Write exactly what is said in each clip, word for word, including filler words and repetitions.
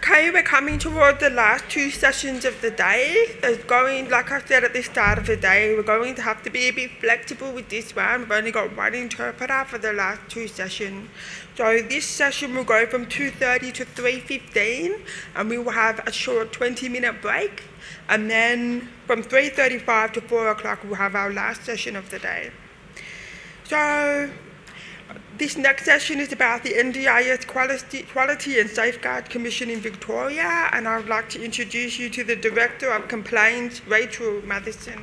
Okay, we're coming toward the last two sessions of the day. It's going, like I said at the start of the day, we're going to have to be a bit flexible with this one. We've only got one interpreter for the last two sessions. So this session will go from two thirty to three fifteen, and we will have a short twenty minute break. And then from three thirty-five to four o'clock, we'll have our last session of the day. So this next session is about the N D I S Quality, Quality and Safeguard Commission in Victoria, and I would like to introduce you to the Director of Complaints, Rachel Matheson.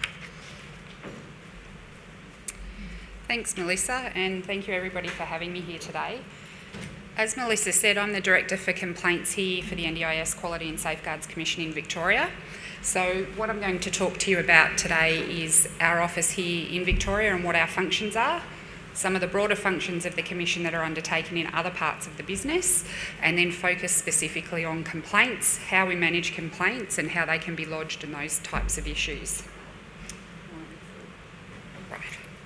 Thanks, Melissa, and thank you everybody for having me here today. As Melissa said, I'm the Director for Complaints here for the N D I S Quality and Safeguards Commission in Victoria. So what I'm going to talk to you about today is our office here in Victoria and what our functions are, some of the broader functions of the Commission that are undertaken in other parts of the business, and then focus specifically on complaints, how we manage complaints and how they can be lodged and those types of issues. Right.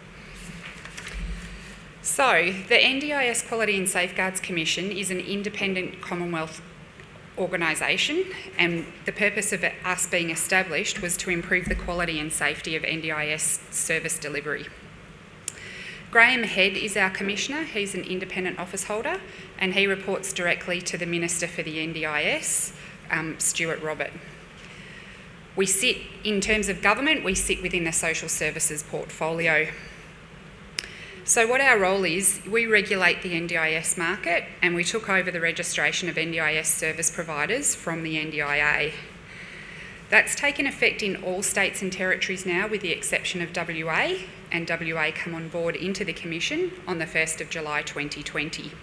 So, the N D I S Quality and Safeguards Commission is an independent Commonwealth organisation, and the purpose of it, us being established was to improve the quality and safety of N D I S service delivery. Graham Head is our Commissioner. He's an independent office holder, and he reports directly to the Minister for the N D I S, um, Stuart Robert. We sit, in terms of government, we sit within the social services portfolio. So what our role is, we regulate the N D I S market, and we took over the registration of N D I S service providers from the N D I A. That's taken effect in all states and territories now, with the exception of W A, and W A come on board into the Commission on the first of July twenty twenty.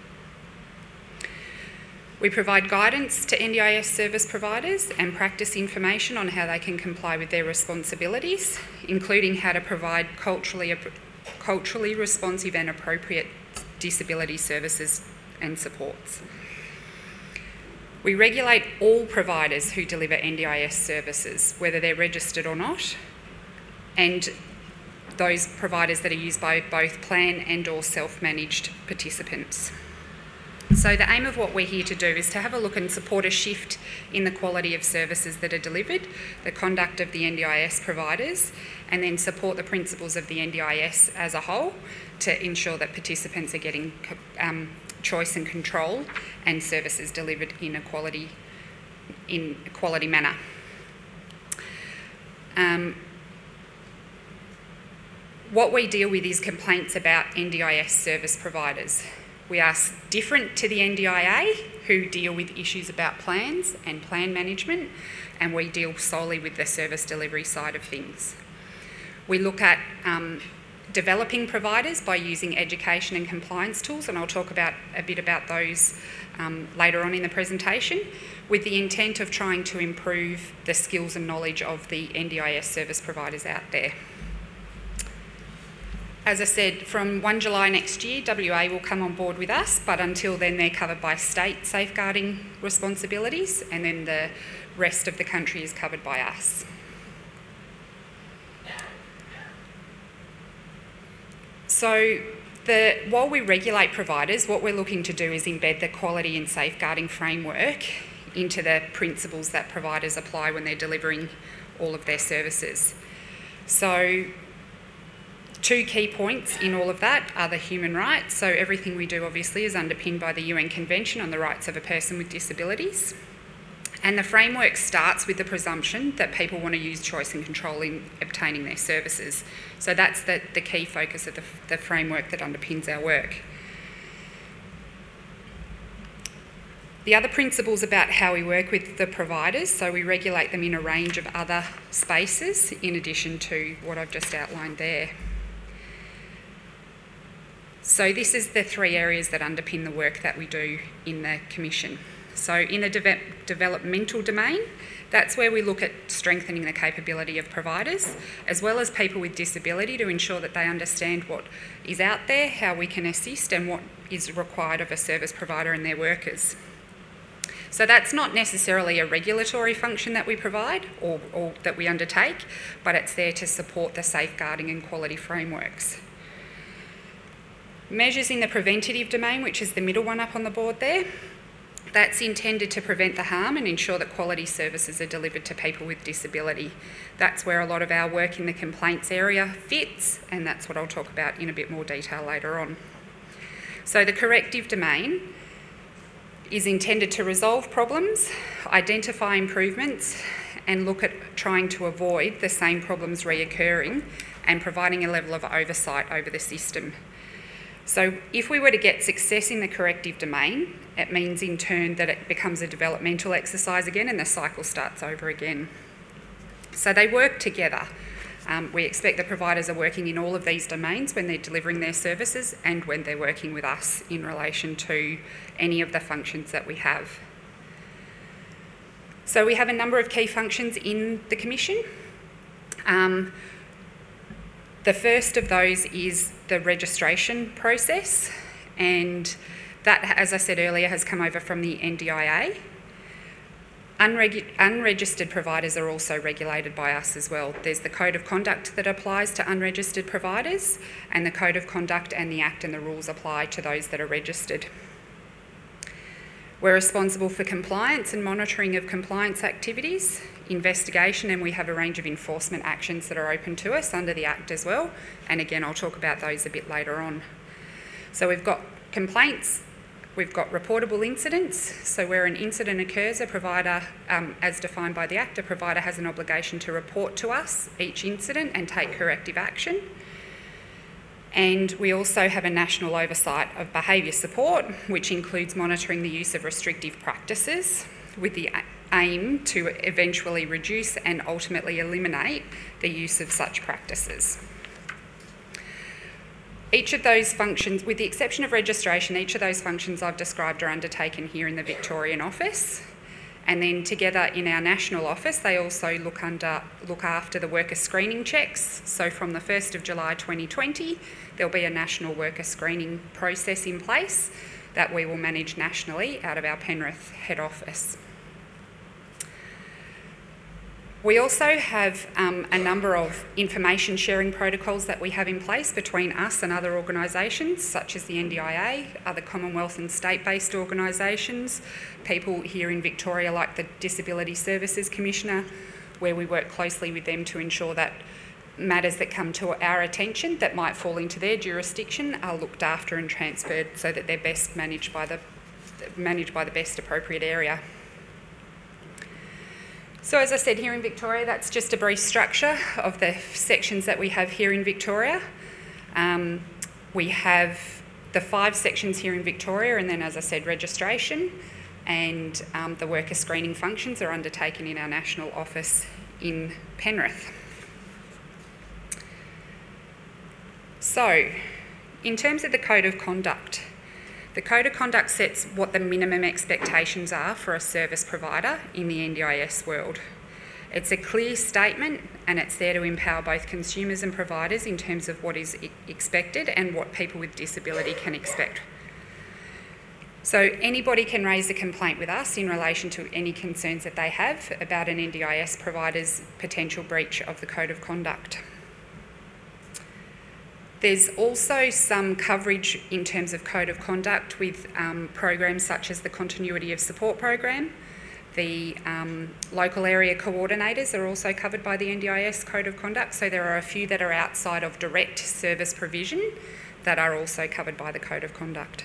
We provide guidance to N D I S service providers and practice information on how they can comply with their responsibilities, including how to provide culturally, culturally responsive and appropriate disability services and supports. We regulate all providers who deliver N D I S services, whether they're registered or not, and those providers that are used by both plan and or self-managed participants. So the aim of what we're here to do is to have a look and support a shift in the quality of services that are delivered, the conduct of the N D I S providers, and then support the principles of the N D I S as a whole to ensure that participants are getting um, choice and control and services delivered in a quality, in a quality manner. Um, what we deal with is complaints about N D I S service providers. We are different to the N D I A, who deal with issues about plans and plan management, and we deal solely with the service delivery side of things. We look at um, developing providers by using education and compliance tools, and I'll talk about a bit about those um, later on in the presentation, with the intent of trying to improve the skills and knowledge of the N D I S service providers out there. As I said, from first of July next year, W A will come on board with us, but until then they're covered by state safeguarding responsibilities, and then the rest of the country is covered by us. So the, while we regulate providers, what we're looking to do is embed the quality and safeguarding framework into the principles that providers apply when they're delivering all of their services. So two key points in all of that are the human rights. So everything we do obviously is underpinned by the U N Convention on the Rights of a Person with Disabilities. And the framework starts with the presumption that people want to use choice and control in obtaining their services. So that's the, the key focus of the, the framework that underpins our work. The other principles about how we work with the providers, so we regulate them in a range of other spaces in addition to what I've just outlined there. So this is the three areas that underpin the work that we do in the Commission. So in the de- developmental domain, that's where we look at strengthening the capability of providers, as well as people with disability, to ensure that they understand what is out there, how we can assist, and what is required of a service provider and their workers. So that's not necessarily a regulatory function that we provide or, or that we undertake, but it's there to support the safeguarding and quality frameworks. Measures in the preventative domain, which is the middle one up on the board there. That's intended to prevent the harm and ensure that quality services are delivered to people with disability. That's where a lot of our work in the complaints area fits, and that's what I'll talk about in a bit more detail later on. So the corrective domain is intended to resolve problems, identify improvements, and look at trying to avoid the same problems reoccurring and providing a level of oversight over the system. So if we were to get success in the corrective domain, it means in turn that it becomes a developmental exercise again and the cycle starts over again. So they work together. Um, we expect the providers are working in all of these domains when they're delivering their services and when they're working with us in relation to any of the functions that we have. So we have a number of key functions in the Commission. Um, The first of those is the registration process, and that, as I said earlier, has come over from the N D I A. Unregu- unregistered providers are also regulated by us as well. There's the Code of Conduct that applies to unregistered providers, and the Code of Conduct and the Act and the rules apply to those that are registered. We're responsible for compliance and monitoring of compliance activities, investigation, and we have a range of enforcement actions that are open to us under the Act as well. And again, I'll talk about those a bit later on. So we've got complaints, we've got reportable incidents. So where an incident occurs, a provider, um, as defined by the Act, a provider has an obligation to report to us each incident and take corrective action. And we also have a national oversight of behaviour support, which includes monitoring the use of restrictive practices with the aim to eventually reduce and ultimately eliminate the use of such practices. Each of those functions, with the exception of registration, each of those functions I've described are undertaken here in the Victorian office. And then together in our national office, they also look under look after the worker screening checks. So from the first of July twenty twenty, there'll be a national worker screening process in place that we will manage nationally out of our Penrith head office. We also have um, a number of information sharing protocols that we have in place between us and other organisations such as the N D I A, other Commonwealth and state-based organisations, people here in Victoria like the Disability Services Commissioner, where we work closely with them to ensure that matters that come to our attention that might fall into their jurisdiction are looked after and transferred so that they're best managed by the, managed by the best appropriate area. So as I said, here in Victoria, that's just a brief structure of the sections that we have here in Victoria. Um, we have the five sections here in Victoria, and then, as I said, registration and um, the worker screening functions are undertaken in our national office in Penrith. So, in terms of the Code of Conduct, the Code of Conduct sets what the minimum expectations are for a service provider in the N D I S world. It's a clear statement and it's there to empower both consumers and providers in terms of what is expected and what people with disability can expect. So anybody can raise a complaint with us in relation to any concerns that they have about an N D I S provider's potential breach of the Code of Conduct. There's also some coverage in terms of Code of Conduct with um, programs such as the Continuity of Support program. The um, local area coordinators are also covered by the N D I S Code of Conduct, so there are a few that are outside of direct service provision that are also covered by the Code of Conduct.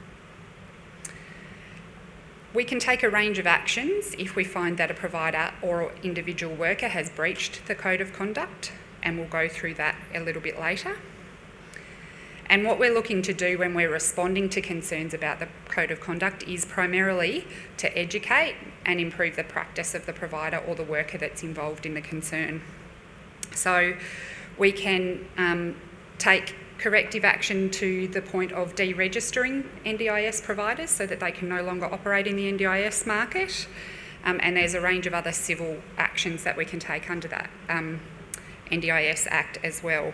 We can take a range of actions if we find that a provider or individual worker has breached the Code of Conduct, and we'll go through that a little bit later. And what we're looking to do when we're responding to concerns about the Code of Conduct is primarily to educate and improve the practice of the provider or the worker that's involved in the concern. So we can um, take corrective action to the point of deregistering N D I S providers so that they can no longer operate in the N D I S market. Um, and there's a range of other civil actions that we can take under that um, N D I S Act as well.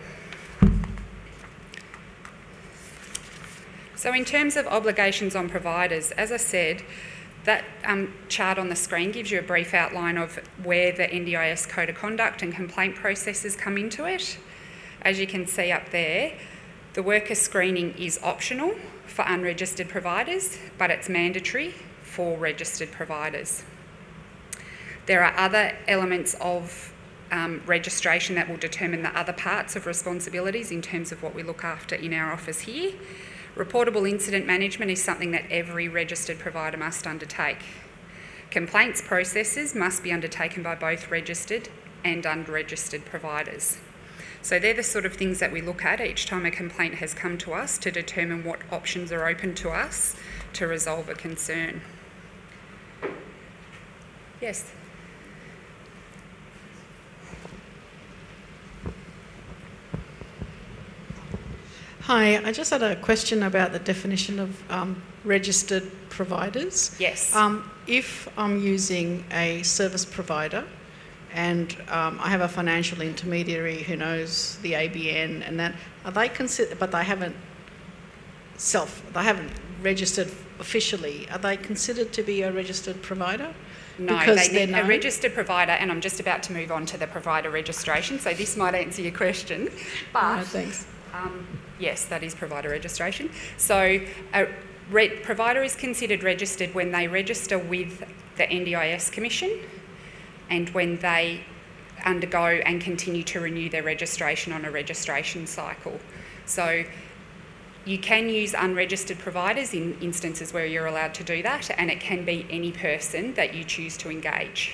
So in terms of obligations on providers, as I said, that um, chart on the screen gives you a brief outline of where the N D I S Code of Conduct and complaint processes come into it. As you can see up there, the worker screening is optional for unregistered providers, but it's mandatory for registered providers. There are other elements of um, registration that will determine the other parts of responsibilities in terms of what we look after in our office here. Reportable incident management is something that every registered provider must undertake. Complaints processes must be undertaken by both registered and unregistered providers. So they're the sort of things that we look at each time a complaint has come to us to determine what options are open to us to resolve a concern. Yes? Hi, I just had a question about the definition of um, registered providers. Yes. Um, if I'm using a service provider and um, I have a financial intermediary who knows the A B N and that, are they considered, but they haven't self, they haven't registered officially, are they considered to be a registered provider? No, because they need known? a registered provider, and I'm just about to move on to the provider registration, so this might answer your question. But Oh, thanks. Um, yes, that is provider registration. So a re- provider is considered registered when they register with the N D I S Commission and when they undergo and continue to renew their registration on a registration cycle. So you can use unregistered providers in instances where you're allowed to do that, and it can be any person that you choose to engage.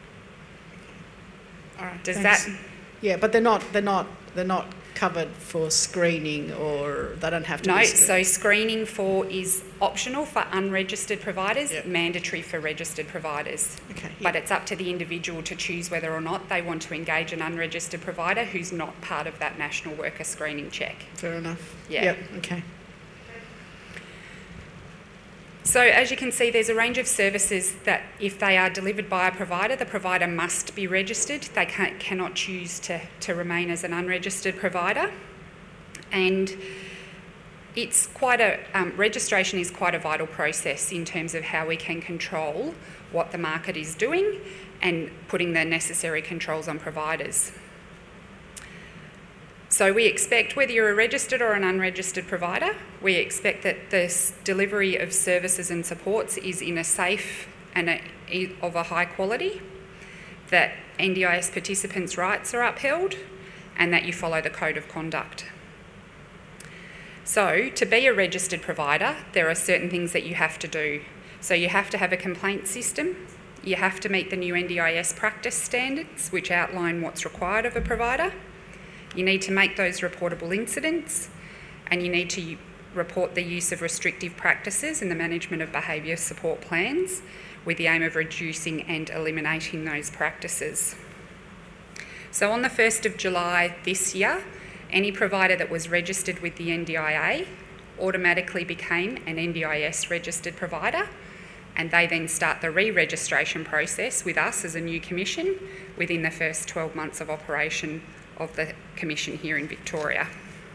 All right, Does thanks. that... Yeah, but they're not, they're not, they're not covered for screening, or they don't have to No, be so screening for is optional for unregistered providers, Yep. mandatory for registered providers. Okay, But yep. it's up to the individual to choose whether or not they want to engage an unregistered provider who's not part of that national worker screening check. Fair enough. Yeah. Yep, okay. So as you can see, there's a range of services that if they are delivered by a provider, the provider must be registered. They can't, cannot choose to, to remain as an unregistered provider. And it's quite a, um, registration is quite a vital process in terms of how we can control what the market is doing and putting the necessary controls on providers. So we expect, whether you're a registered or an unregistered provider, we expect that the delivery of services and supports is in a safe and a, of a high quality, that N D I S participants' rights are upheld, and that you follow the code of conduct. So to be a registered provider, there are certain things that you have to do. So you have to have a complaint system, you have to meet the new N D I S practice standards, which outline what's required of a provider. You need to make those reportable incidents, and you need to report the use of restrictive practices and the management of behaviour support plans with the aim of reducing and eliminating those practices. So on the first of July this year, any provider that was registered with the N D I A automatically became an N D I S registered provider, and they then start the re-registration process with us as a new commission within the first twelve months of operation of the commission here in Victoria.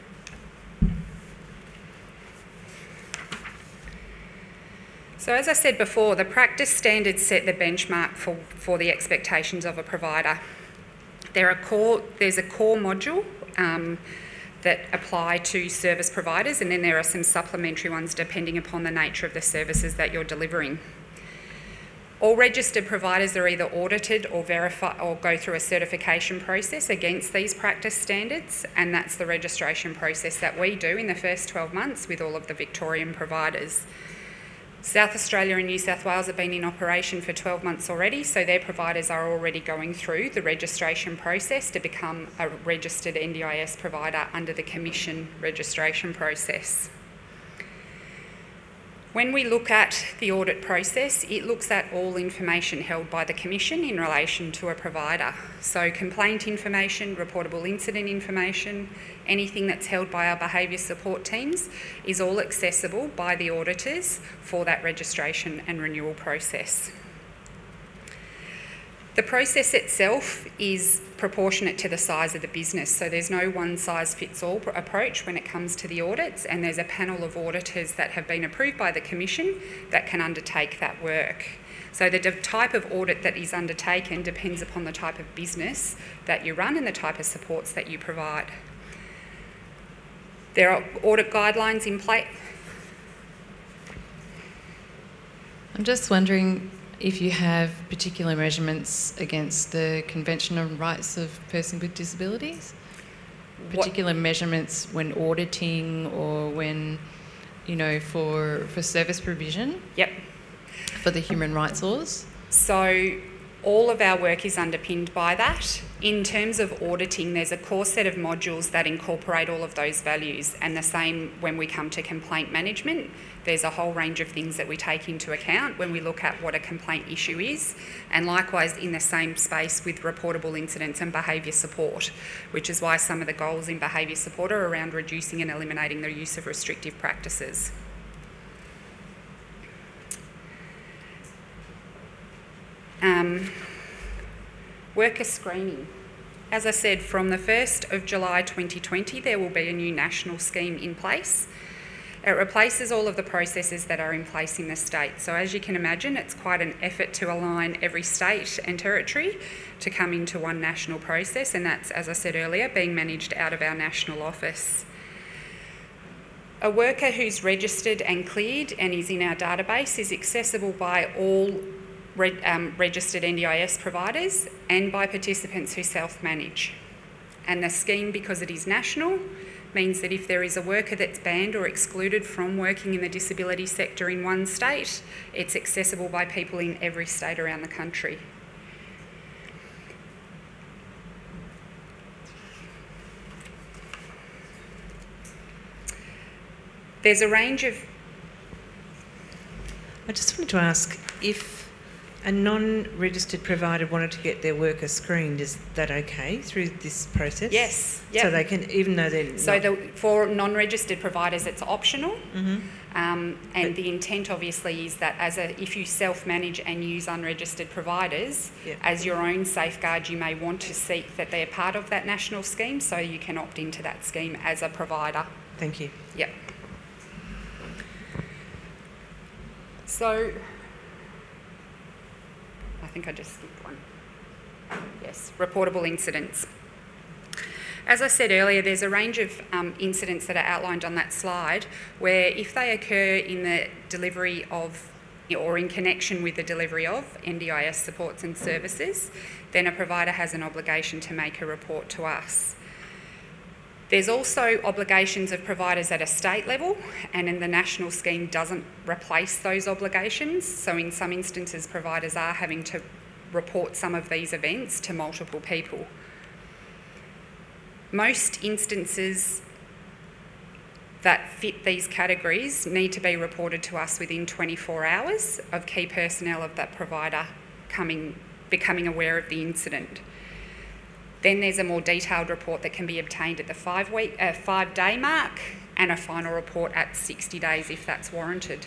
So as I said before, the practice standards set the benchmark for, for the expectations of a provider. There are core, there's a core module um, that apply to service providers, and then there are some supplementary ones depending upon the nature of the services that you're delivering. All registered providers are either audited or verify or go through a certification process against these practice standards, and that's the registration process that we do in the first twelve months with all of the Victorian providers. South Australia and New South Wales have been in operation for twelve months already, so their providers are already going through the registration process to become a registered N D I S provider under the Commission registration process. When we look at the audit process, it looks at all information held by the Commission in relation to a provider. So complaint information, reportable incident information, anything that's held by our behaviour support teams is all accessible by the auditors for that registration and renewal process. The process itself is proportionate to the size of the business, so there's no one-size-fits-all approach when it comes to the audits, and there's a panel of auditors that have been approved by the Commission that can undertake that work. So the type of audit that is undertaken depends upon the type of business that you run and the type of supports that you provide. There are audit guidelines in place. I'm just wondering if you have particular measurements against the Convention on Rights of Persons with Disabilities? Particular what? measurements when auditing or when, you know, for, for service provision? Yep. For the human rights laws? So all of our work is underpinned by that. In terms of auditing, there's a core set of modules that incorporate all of those values, and the same when we come to complaint management. There's a whole range of things that we take into account when we look at what a complaint issue is, and likewise in the same space with reportable incidents and behaviour support, which is why some of the goals in behaviour support are around reducing and eliminating the use of restrictive practices. Um, worker screening. As I said, from the first of July twenty twenty, there will be a new national scheme in place. It replaces all of the processes that are in place in the state. So as you can imagine, it's quite an effort to align every state and territory to come into one national process, and that's, as I said earlier, being managed out of our national office. A worker who's registered and cleared and is in our database is accessible by all Re- um, registered N D I S providers and by participants who self-manage. And the scheme, because it is national, means that if there is a worker that's banned or excluded from working in the disability sector in one state, it's accessible by people in every state around the country. There's a range of... I just wanted to ask, if a non-registered provider wanted to get their worker screened, is that okay through this process? Yes. Yep. So they can, even though they're so not... the, for non-registered providers, it's optional. Mm-hmm. Um, and but, the intent, obviously, is that as a, if you self-manage and use unregistered providers, yep. as your own safeguard, you may want to seek that they're part of that national scheme, so you can opt into that scheme as a provider. Thank you. Yep. So... I think I just skipped one. Yes, reportable incidents. As I said earlier, there's a range of um, incidents that are outlined on that slide where if they occur in the delivery of or in connection with the delivery of N D I S supports and services, then a provider has an obligation to make a report to us. There's also obligations of providers at a state level, and in the national scheme doesn't replace those obligations. So in some instances, providers are having to report some of these events to multiple people. Most instances that fit these categories need to be reported to us within twenty-four hours of key personnel of that provider coming, becoming aware of the incident. Then there's a more detailed report that can be obtained at the five week, uh, five day mark, and a final report at sixty days if that's warranted.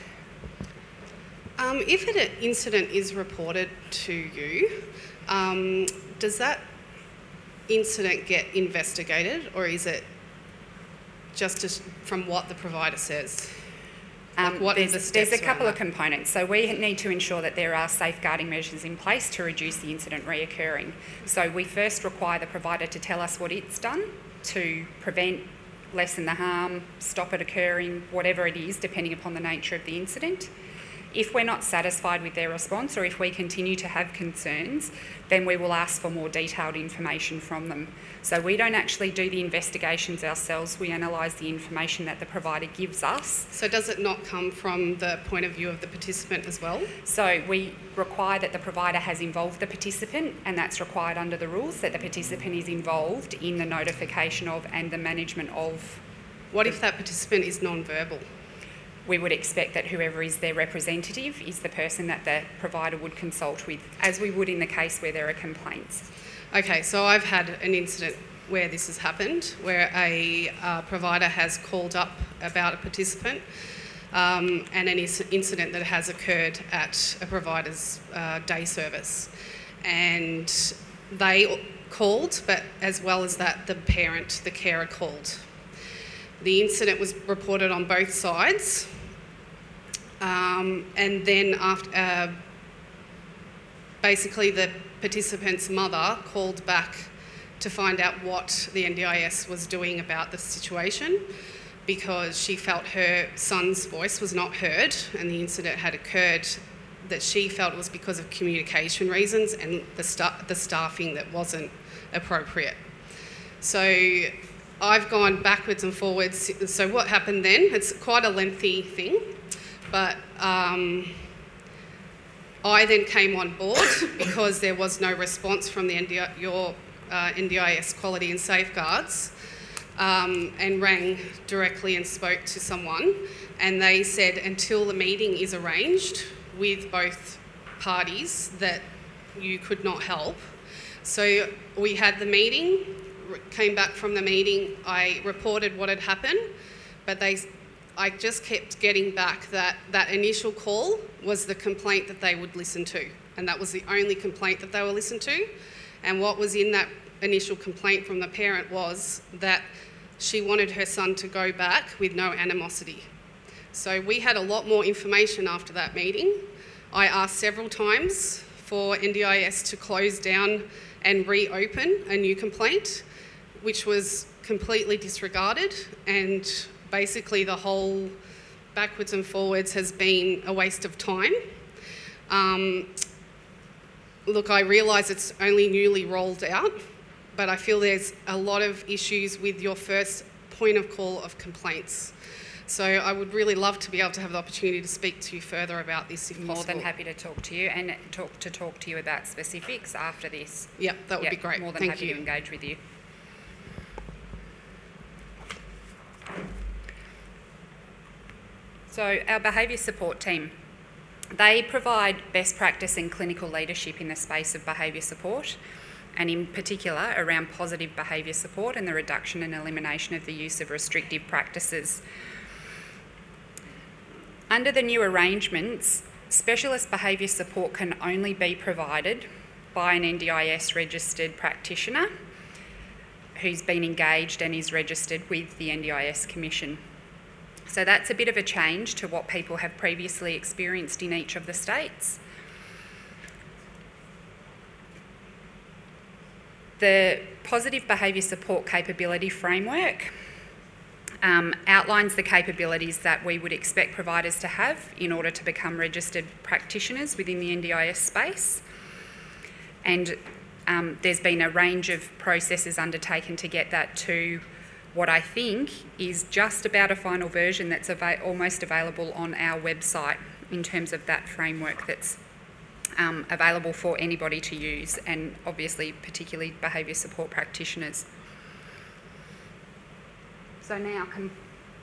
Um, if an incident is reported to you, um, does that incident get investigated, or is it just as, from what the provider says? Like Um, what there's, are the steps there's a couple around of that? components. So we need to ensure that there are safeguarding measures in place to reduce the incident reoccurring. So we first require the provider to tell us what it's done to prevent, lessen the harm, stop it occurring, whatever it is, depending upon the nature of the incident. If we're not satisfied with their response, or if we continue to have concerns, then we will ask for more detailed information from them. So we don't actually do the investigations ourselves, we analyse the information that the provider gives us. So does it not come from the point of view of the participant as well? So we require that the provider has involved the participant, and that's required under the rules, that the participant is involved in the notification of and the management of. What if that participant is non-verbal? We would expect that whoever is their representative is the person that the provider would consult with, as we would in the case where there are complaints. Okay, so I've had an incident where this has happened, where a uh, provider has called up about a participant um, and an incident that has occurred at a provider's uh, day service. And they called, but as well as that, the parent, the carer called. The incident was reported on both sides, um, and then after, uh, basically the participant's mother called back to find out what the N D I S was doing about the situation, because she felt her son's voice was not heard and the incident had occurred that she felt was because of communication reasons and the, sta- the staffing that wasn't appropriate. So I've gone backwards and forwards. So what happened then? It's quite a lengthy thing, but um, I then came on board because there was no response from the N D I, your uh, N D I S Quality and Safeguards, um, and rang directly and spoke to someone, and they said until the meeting is arranged with both parties that you could not help. So we had the meeting, came back from the meeting, I reported what had happened, but they, I just kept getting back that that initial call was the complaint that they would listen to, and that was the only complaint that they were listened to. And what was in that initial complaint from the parent was that she wanted her son to go back with no animosity. So we had a lot more information after that meeting. I asked several times for N D I S to close down and reopen a new complaint, which was completely disregarded, and basically the whole backwards and forwards has been a waste of time. Um, look, I realise it's only newly rolled out, but I feel there's a lot of issues with your first point of call of complaints. So I would really love to be able to have the opportunity to speak to you further about this if possible. More than happy to talk to you and talk to talk to you about specifics after this. Yeah, that would Yep, be great. More than Thank happy you. to engage with you. So our behaviour support team, they provide best practice and clinical leadership in the space of behaviour support, and in particular around positive behaviour support and the reduction and elimination of the use of restrictive practices. Under the new arrangements, specialist behaviour support can only be provided by an N D I S registered practitioner who's been engaged and is registered with the N D I S Commission. So that's a bit of a change to what people have previously experienced in each of the states. The Positive Behaviour Support Capability Framework um, outlines the capabilities that we would expect providers to have in order to become registered practitioners within the N D I S space. And um, there's been a range of processes undertaken to get that to what I think is just about a final version that's ava- almost available on our website in terms of that framework that's um, available for anybody to use, and obviously particularly behaviour support practitioners. So now, com-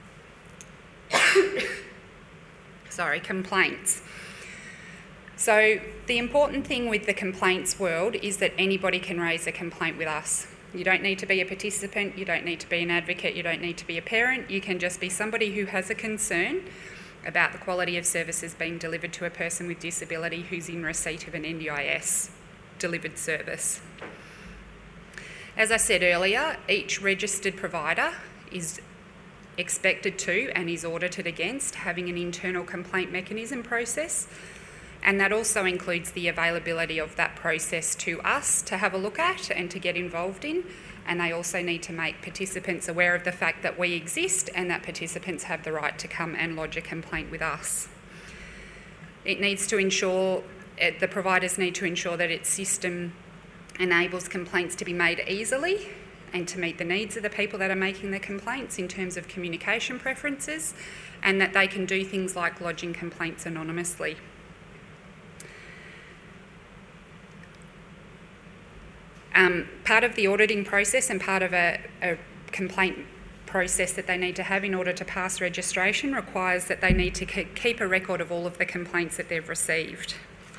sorry, complaints. So the important thing with the complaints world is that anybody can raise a complaint with us. You don't need to be a participant, you don't need to be an advocate, you don't need to be a parent. You can just be somebody who has a concern about the quality of services being delivered to a person with disability who's in receipt of an N D I S delivered service. As I said earlier, each registered provider is expected to and is audited against having an internal complaint mechanism process, and that also includes the availability of that process to us to have a look at and to get involved in, and they also need to make participants aware of the fact that we exist and that participants have the right to come and lodge a complaint with us. It needs to ensure, the providers need to ensure that its system enables complaints to be made easily and to meet the needs of the people that are making the complaints in terms of communication preferences, and that they can do things like lodging complaints anonymously. Um, part of the auditing process and part of a, a complaint process that they need to have in order to pass registration requires that they need to keep a record of all of the complaints that they've received.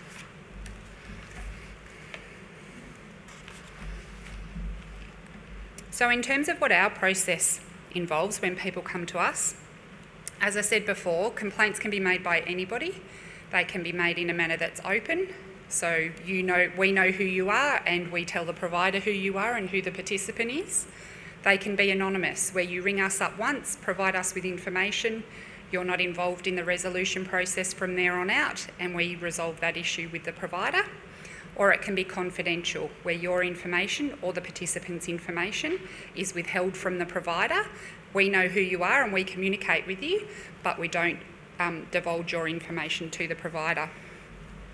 So in terms of what our process involves when people come to us, as I said before, complaints can be made by anybody. They can be made in a manner that's open. So you know, we know who you are and we tell the provider who you are and who the participant is. They can be anonymous, where you ring us up once, provide us with information, you're not involved in the resolution process from there on out, and we resolve that issue with the provider. Or it can be confidential, where your information or the participant's information is withheld from the provider. We know who you are and we communicate with you, but we don't um, divulge your information to the provider.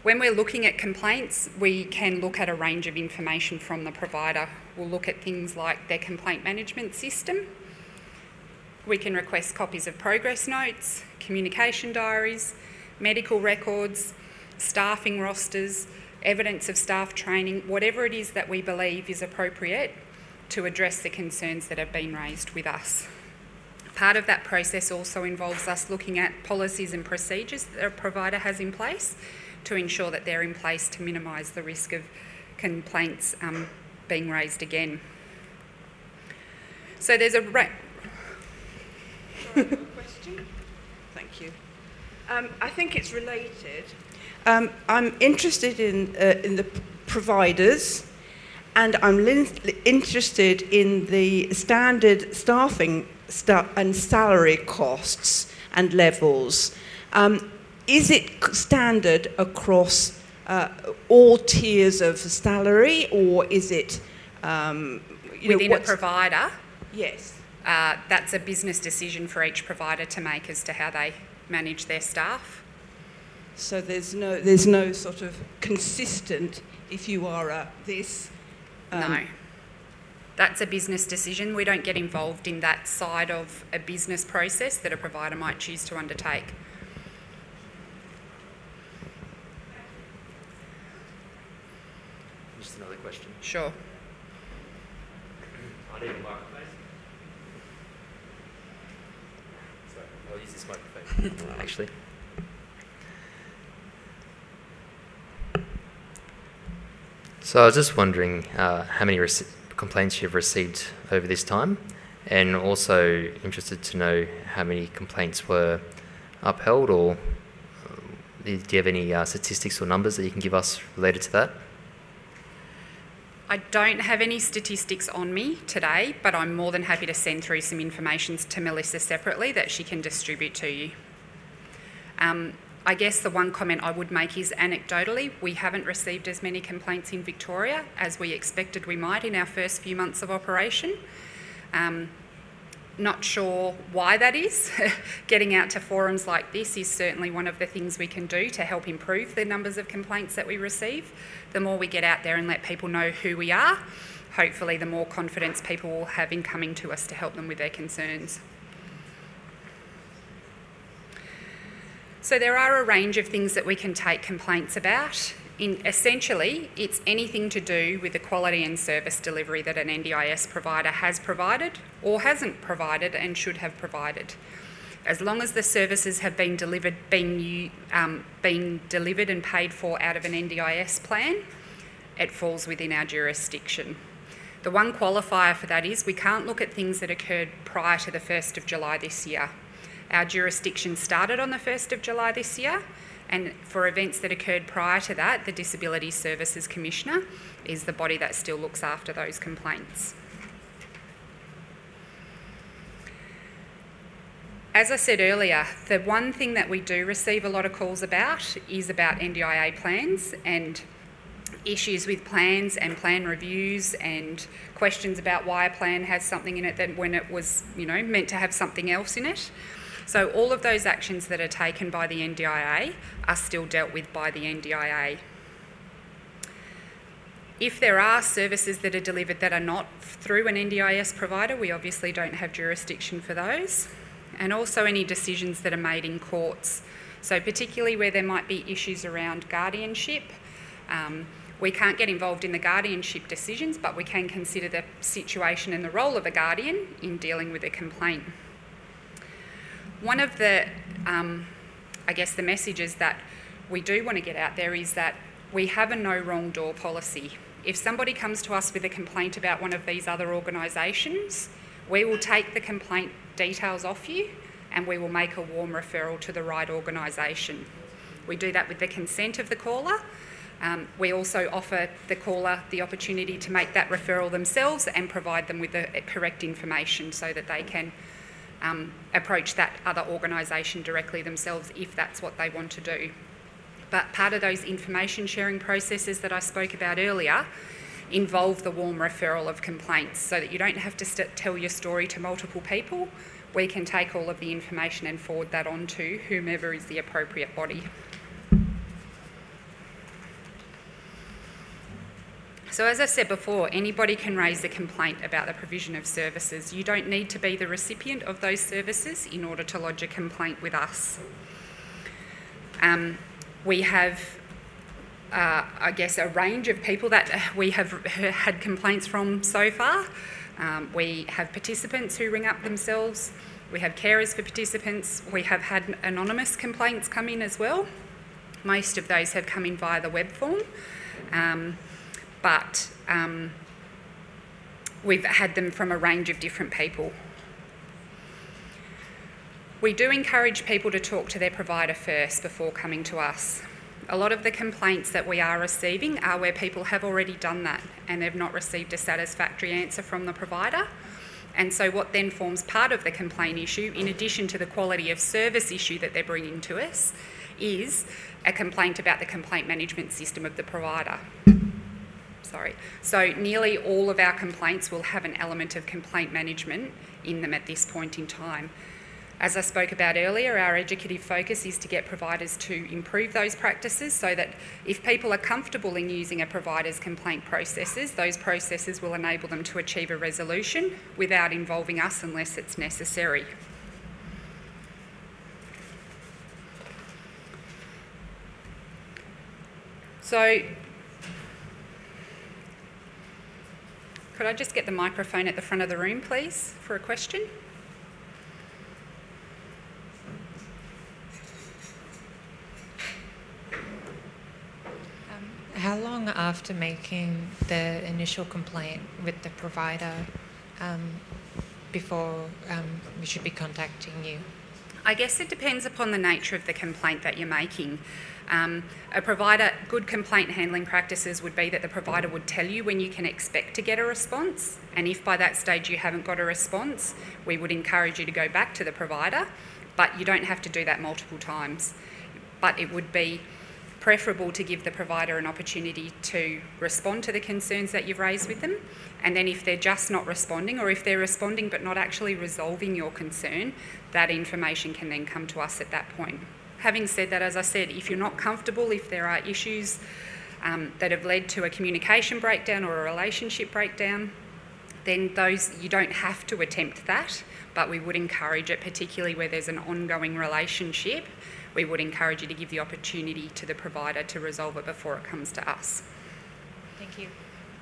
When we're looking at complaints, we can look at a range of information from the provider. We'll look at things like their complaint management system. We can request copies of progress notes, communication diaries, medical records, staffing rosters, evidence of staff training, whatever it is that we believe is appropriate to address the concerns that have been raised with us. Part of that process also involves us looking at policies and procedures that a provider has in place to ensure that they're in place to minimise the risk of complaints um, being raised again. So there's a... Ra- question? Thank you. Um, I think it's related. Um, I'm interested in, uh, in the providers, and I'm lin- interested in the standard staffing sta- and salary costs and levels. Um, is it standard across uh, all tiers of salary, or is it um, you within know, a provider? Yes. Uh, that's a business decision for each provider to make as to how they manage their staff. So there's no there's no sort of consistent, if you are a this. Um, No. That's a business decision. We don't get involved in that side of a business process that a provider might choose to undertake. Just another question. Sure. I need a microphone. Sorry, I'll use this microphone, actually. So I was just wondering uh, how many rec- complaints you've received over this time, and also interested to know how many complaints were upheld, or uh, do you have any uh, statistics or numbers that you can give us related to that? I don't have any statistics on me today, but I'm more than happy to send through some information to Melissa separately that she can distribute to you. Um, I guess the one comment I would make is anecdotally, we haven't received as many complaints in Victoria as we expected we might in our first few months of operation. Um, not sure why that is. Getting out to forums like this is certainly one of the things we can do to help improve the numbers of complaints that we receive. The more we get out there and let people know who we are, hopefully the more confidence people will have in coming to us to help them with their concerns. So there are a range of things that we can take complaints about. In, essentially, it's anything to do with the quality and service delivery that an N D I S provider has provided or hasn't provided and should have provided. As long as the services have been delivered, been, um, been delivered and paid for out of an N D I S plan, it falls within our jurisdiction. The one qualifier for that is we can't look at things that occurred prior to the first of July this year. Our jurisdiction started on the first of July this year, and for events that occurred prior to that, the Disability Services Commissioner is the body that still looks after those complaints. As I said earlier, the one thing that we do receive a lot of calls about is about N D I A plans and issues with plans and plan reviews and questions about why a plan has something in it that when it was, you know, meant to have something else in it. So all of those actions that are taken by the N D I A are still dealt with by the N D I A. If there are services that are delivered that are not through an N D I S provider, we obviously don't have jurisdiction for those. And also any decisions that are made in courts. So particularly where there might be issues around guardianship, um, we can't get involved in the guardianship decisions, but we can consider the situation and the role of a guardian in dealing with a complaint. One of the, um, I guess, the messages that we do want to get out there is that we have a no wrong door policy. If somebody comes to us with a complaint about one of these other organisations, we will take the complaint details off you and we will make a warm referral to the right organisation. We do that with the consent of the caller. Um, we also offer the caller the opportunity to make that referral themselves and provide them with the correct information so that they can um, approach that other organisation directly themselves if that's what they want to do. But part of those information sharing processes that I spoke about earlier involve the warm referral of complaints so that you don't have to st- tell your story to multiple people. We can take all of the information and forward that on to whomever is the appropriate body. So as I said before, anybody can raise a complaint about the provision of services. You don't need to be the recipient of those services in order to lodge a complaint with us. Um, we have, uh, I guess, a range of people that we have had complaints from so far. Um, we have participants who ring up themselves. We have carers for participants. We have had anonymous complaints come in as well. Most of those have come in via the web form. Um, but um, we've had them from a range of different people. We do encourage people to talk to their provider first before coming to us. A lot of the complaints that we are receiving are where people have already done that and they've not received a satisfactory answer from the provider. And so what then forms part of the complaint issue, in addition to the quality of service issue that they're bringing to us, is a complaint about the complaint management system of the provider. Sorry. So nearly all of our complaints will have an element of complaint management in them at this point in time. As I spoke about earlier, our educative focus is to get providers to improve those practices so that if people are comfortable in using a provider's complaint processes, those processes will enable them to achieve a resolution without involving us unless it's necessary. So, could I just get the microphone at the front of the room, please, for a question? How long after making the initial complaint with the provider um, before um, we should be contacting you? I guess it depends upon the nature of the complaint that you're making. Um, a provider, good complaint handling practices would be that the provider would tell you when you can expect to get a response, and if by that stage you haven't got a response, we would encourage you to go back to the provider, but you don't have to do that multiple times. But it would be preferable to give the provider an opportunity to respond to the concerns that you've raised with them, and then if they're just not responding, or if they're responding but not actually resolving your concern, that information can then come to us at that point. Having said that, as I said, if you're not comfortable, if there are issues um, that have led to a communication breakdown or a relationship breakdown, then those, you don't have to attempt that, but we would encourage it, particularly where there's an ongoing relationship. We would encourage you to give the opportunity to the provider to resolve it before it comes to us. Thank you.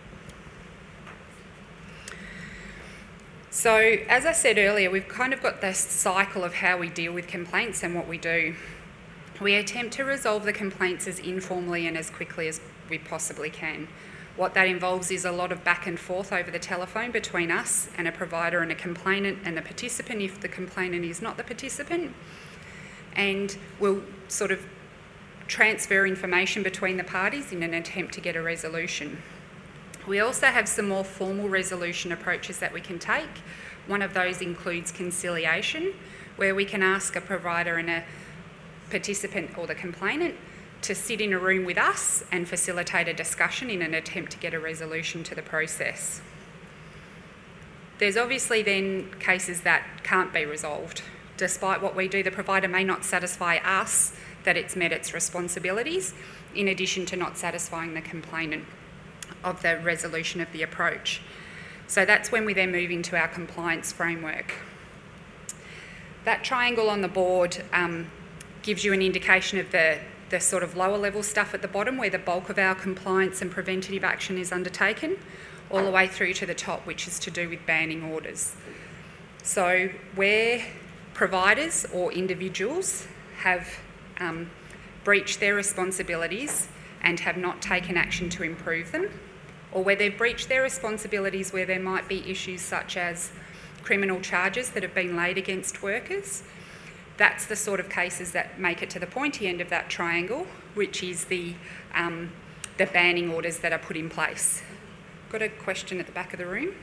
So, as I said earlier, we've kind of got this cycle of how we deal with complaints and what we do. We attempt to resolve the complaints as informally and as quickly as we possibly can. What that involves is a lot of back and forth over the telephone between us and a provider and a complainant and the participant if the complainant is not the participant. And we'll sort of transfer information between the parties in an attempt to get a resolution. We also have some more formal resolution approaches that we can take. One of those includes conciliation, where we can ask a provider and a participant or the complainant to sit in a room with us and facilitate a discussion in an attempt to get a resolution to the process. There's obviously then cases that can't be resolved. Despite what we do, the provider may not satisfy us that it's met its responsibilities, in addition to not satisfying the complainant of the resolution of the approach. So that's when we then move into our compliance framework. That triangle on the board um, gives you an indication of the, the sort of lower level stuff at the bottom where the bulk of our compliance and preventative action is undertaken, all the way through to the top, which is to do with banning orders. So where providers or individuals have um, breached their responsibilities and have not taken action to improve them, or where they've breached their responsibilities where there might be issues such as criminal charges that have been laid against workers, that's the sort of cases that make it to the pointy end of that triangle, which is the, um, the banning orders that are put in place. Got a question at the back of the room?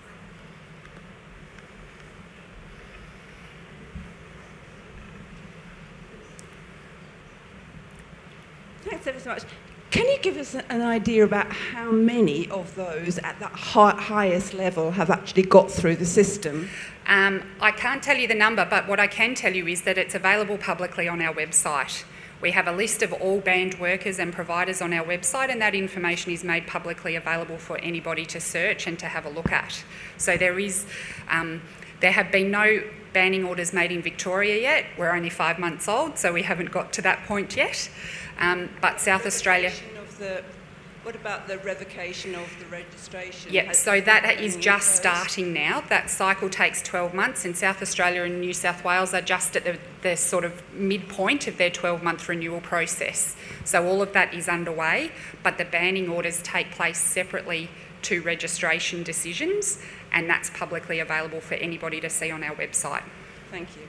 Thanks ever so much. Can you give us an idea about how many of those at that high, highest level have actually got through the system? Um, I can't tell you the number, but what I can tell you is that it's available publicly on our website. We have a list of all banned workers and providers on our website, and that information is made publicly available for anybody to search and to have a look at. So there is, um, there have been no banning orders made in Victoria yet. We're only five months old, so we haven't got to that point yet. Um, but South Australia... Of the, what about the revocation of the registration? Yep, Has so that been is just reversed? starting now. That cycle takes twelve months, and South Australia and New South Wales are just at the, the sort of midpoint of their twelve-month renewal process. So all of that is underway, but the banning orders take place separately to registration decisions, and that's publicly available for anybody to see on our website. Thank you.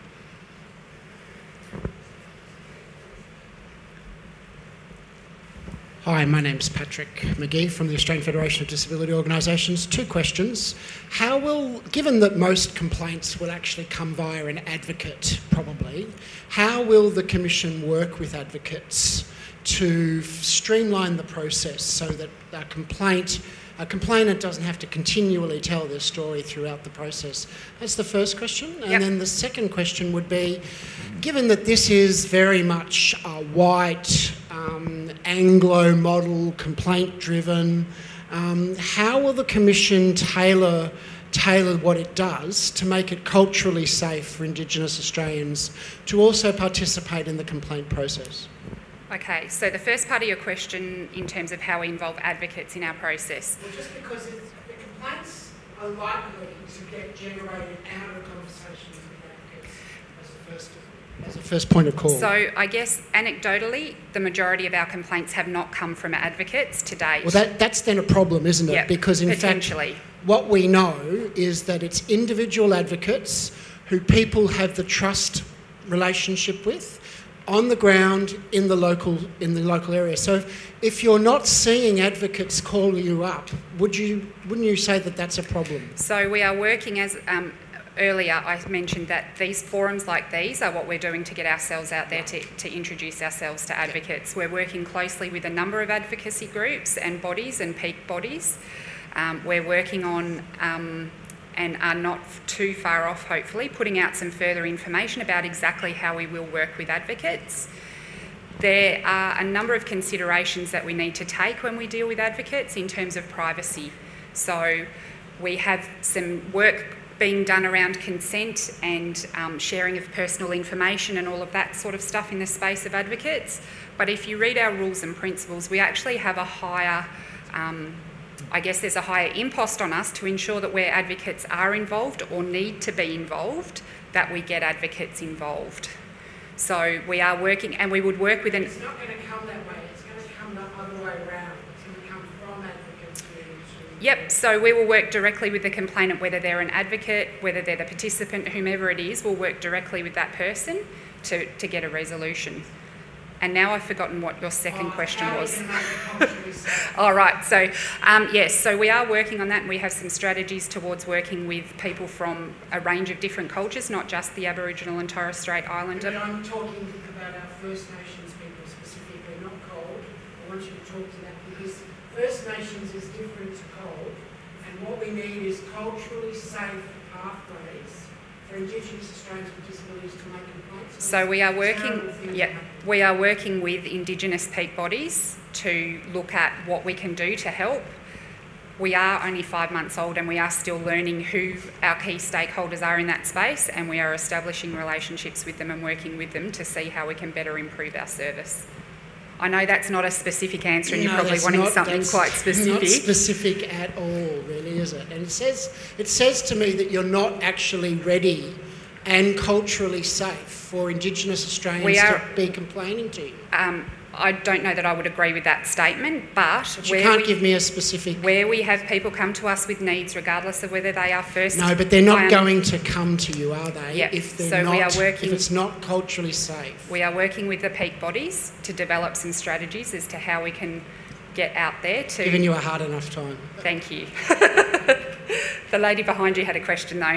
Hi, my name's Patrick McGee from the Australian Federation of Disability Organisations. Two questions. How will, given that most complaints will actually come via an advocate, probably, how will the Commission work with advocates to streamline the process so that a complaint, a complainant doesn't have to continually tell their story throughout the process? That's the first question. And Yep. then the second question would be, given that this is very much a white, um, Anglo model, complaint-driven, um, how will the Commission tailor tailor what it does to make it culturally safe for Indigenous Australians to also participate in the complaint process? Okay, so the first part of your question in terms of how we involve advocates in our process. Well, just because it's, the complaints are likely to get generated out of conversations with advocates as a first, as a first point of call. So I guess anecdotally, the majority of our complaints have not come from advocates to date. Well, that, that's then a problem, isn't it? Yep, because in potentially. fact, what we know is that it's individual advocates who people have the trust relationship with on the ground in the local in the local area. So if, if you're not seeing advocates call you up, would you wouldn't you say that that's a problem? So we are working as um, earlier I mentioned that these forums like these are what we're doing to get ourselves out there to, to introduce ourselves to advocates. We're working closely with a number of advocacy groups and bodies and peak bodies. Um, we're working on um, and are not too far off, hopefully, putting out some further information about exactly how we will work with advocates. There are a number of considerations that we need to take when we deal with advocates in terms of privacy. So we have some work being done around consent and um, sharing of personal information and all of that sort of stuff in the space of advocates. But if you read our rules and principles, we actually have a higher um, I guess there's a higher impost on us to ensure that where advocates are involved or need to be involved, that we get advocates involved. So we are working, and we would work with an... It's not going to come that way, it's going to come the other way around. It's going to come from advocates to... Yep, so we will work directly with the complainant, whether they're an advocate, whether they're the participant, whomever it is, we'll work directly with that person to, to get a resolution. And now I've forgotten what your second Oh, question how was. we can make it culturally safe. All right, so um, yes, so we are working on that, and we have some strategies towards working with people from a range of different cultures, not just the Aboriginal and Torres Strait Islander. But I'm talking about our First Nations people specifically, not cold. I want you to talk to that because First Nations is different to cold, and what we need is culturally safe pathways for Indigenous Australians with disabilities to make complaints. So we are Terrible working, things yeah, happen. we are working with Indigenous peak bodies to look at what we can do to help. We are only five months old and we are still learning who our key stakeholders are in that space, and we are establishing relationships with them and working with them to see how we can better improve our service. I know that's not a specific answer and you're No, probably that's wanting not- something that's quite specific. Not specific at all, really, is it? And it says it says to me that you're not actually ready and culturally safe for Indigenous Australians We are- to be complaining to you. Um, I don't know that I would agree with that statement, but, But you where, can't we, give me a specific... where we have people come to us with needs, regardless of whether they are first... No, but they're not I un- going to come to you, are they? Yeah, If they're so not, we are working- if it's not culturally safe. We are working with the peak bodies to develop some strategies as to how we can get out there to... Giving you a hard enough time. Thank you. The lady behind you had a question though.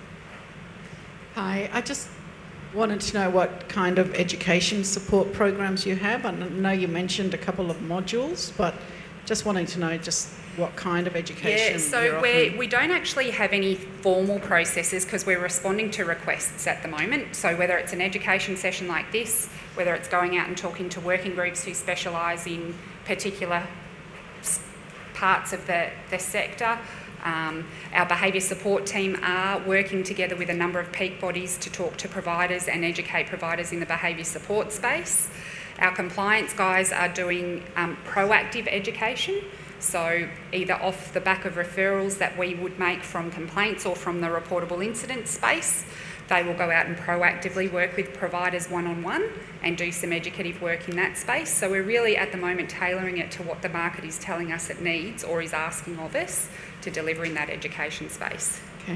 Hi, I just wanted to know what kind of education support programs you have. I know you mentioned a couple of modules, but just wanting to know just what kind of education Yeah, so you're we offering. we don't actually have any formal processes because we're responding to requests at the moment. So whether it's an education session like this, whether it's going out and talking to working groups who specialise in particular s- parts of the, the sector, um, our behaviour support team are working together with a number of peak bodies to talk to providers and educate providers in the behaviour support space. Our compliance guys are doing um, proactive education. So either off the back of referrals that we would make from complaints or from the reportable incident space, they will go out and proactively work with providers one-on-one and do some educative work in that space. So we're really at the moment tailoring it to what the market is telling us it needs or is asking of us to deliver in that education space. Okay.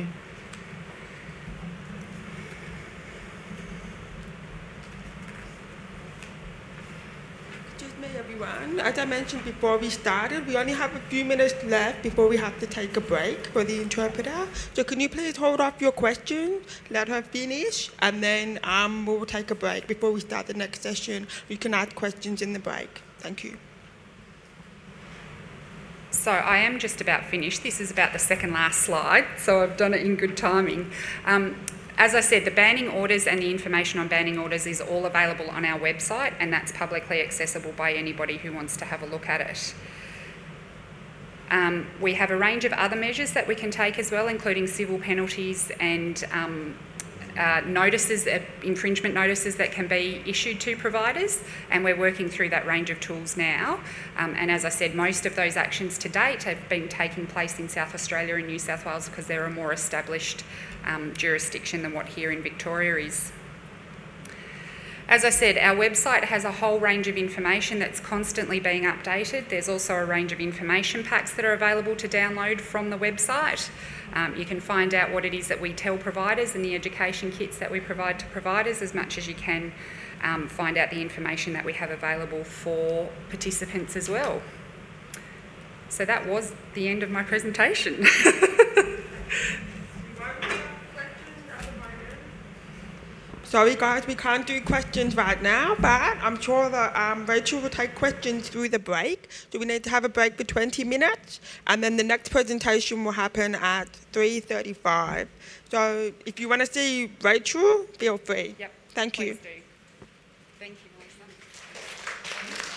Excuse me, everyone. As I mentioned before we started, we only have a few minutes left before we have to take a break for the interpreter. So can you please hold off your question, let her finish, and then um, we'll take a break before we start the next session. You can ask questions in the break. Thank you. So I am just about finished. This is about the second last slide, so I've done it in good timing. Um, As I said, the banning orders and the information on banning orders is all available on our website, and that's publicly accessible by anybody who wants to have a look at it. Um, we have a range of other measures that we can take as well, including civil penalties and um, uh, notices, uh, infringement notices that can be issued to providers, and we're working through that range of tools now. Um, and as I said, most of those actions to date have been taking place in South Australia and New South Wales because they're a more established Um, jurisdiction than what here in Victoria is. As I said, our website has a whole range of information that's constantly being updated. There's also a range of information packs that are available to download from the website. Um, you can find out what it is that we tell providers and the education kits that we provide to providers as much as you can um, find out the information that we have available for participants as well. So that was the end of my presentation. Sorry guys, we can't do questions right now, but I'm sure that um, Rachel will take questions through the break. So we need to have a break for twenty minutes, and then the next presentation will happen at three thirty-five. So if you want to see Rachel, feel free. Yep. Thank you. Please do. Thank you, Melissa.